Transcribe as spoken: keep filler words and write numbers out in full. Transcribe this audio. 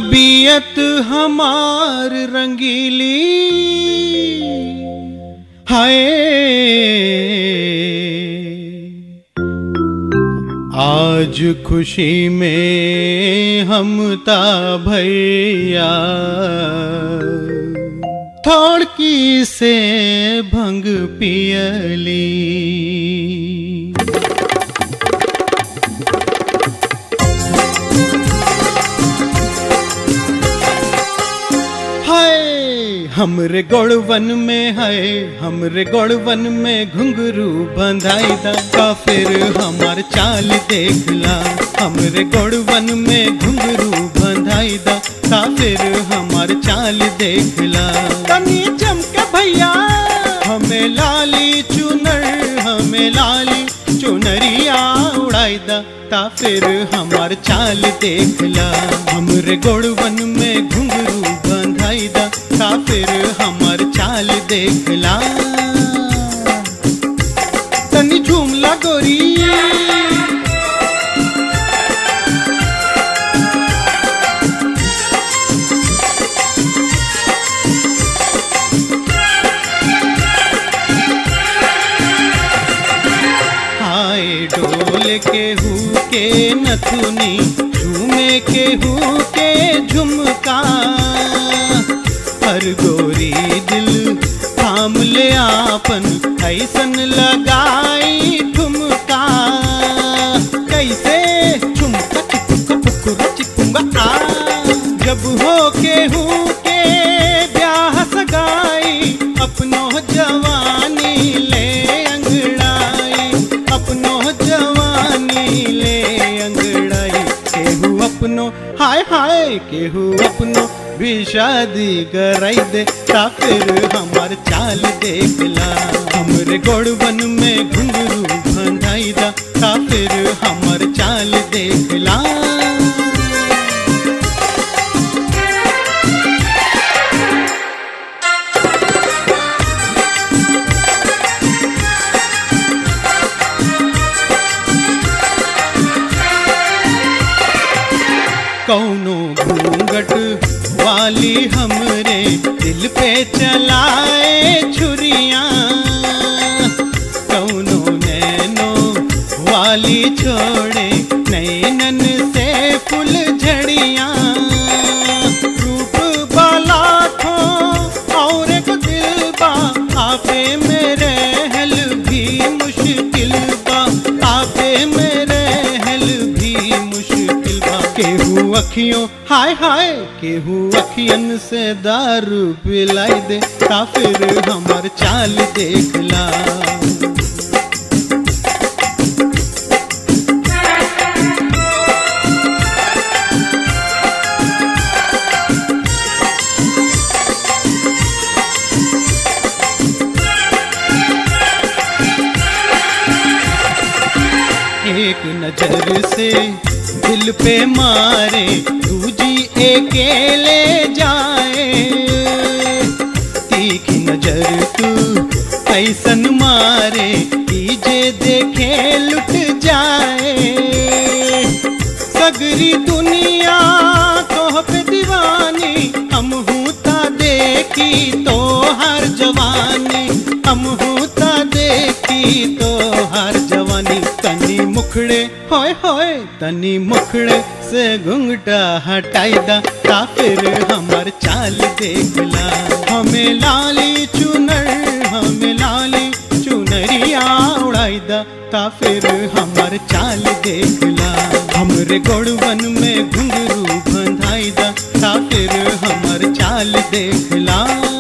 तबीयत हमार रंगीली हाय आज खुशी में हम ता भैया थोड़की से भंग पियली। हमरे गोड़वन में है हमरे गोड़वन में घुंघरू बंधाई दा का फिर हमार चाल देखला। हमरे गोड़वन में घुंघरू बंधाई दा का फिर हमार चाल देखला। तनी चमके भैया हमें लाली चुनर हमें लाली चुनरिया उड़ाई दा ता फिर हमार चाल देखला। हमरे गोड़वन में घुंघरू बंधाई दा ता फिर हमार चाल देखला। तनी झूमला गोरी हाय डोल के हु के नथुनी झूमे के हु के झुमका। हर गोरी दिल थाम ले आपन ऐसन लगाई ठुमका। कैसे ठुमका चिपुका पुकुरा चिपुंगा जब हो के हूँ के ब्याह सगाई। अपनो जवानी ले अंगड़ाई अपनो जवानी ले अंगड़ाई। केहू अपनो हाय हाय केहू अपनो भी शादी कराई दे ता फिर हमार चाल देखला। हमरे गोड़वन में घुंघरू बंधाई दा ता फिर हमार चाल देखला। कौनो घूंघट वाली हमरे दिल पे चलाए छुरियां। कौनो नैनो वाली छोड़े नैनन से फुल झड़ियां। रूप बाला खो और एक दिल बा आपे मेरे हल भी मुश्किल बा आपे मेरे हल भी मुश्किल बा। केहू अखियों हाय हाय केहू अखियन से दारू पिलाई दे ता फिर हमार चाल देखला। एक नजर से दिल पे मारे दूजी अकेले जाए। तीखी नजर तू ऐसन मारे जे देखे लुट जाए। सगरी दुनिया तोह पे दीवानी हम हूँ ता देखी तो हर जवानी हम हूँ ता देखी तो हर जवानी। तनी मुखड़े होय होय तनी मुखड़े से घुंघटा हटाई दा ता फिर हमार चाल देखला। हमें लाली चुनर हमें लाली चुनरिया उड़ाई दा ता फिर हमार चाल देखला। हमरे गोड़वन में घुंघरू बंधाई दा ता फिर हमार चाल देखला।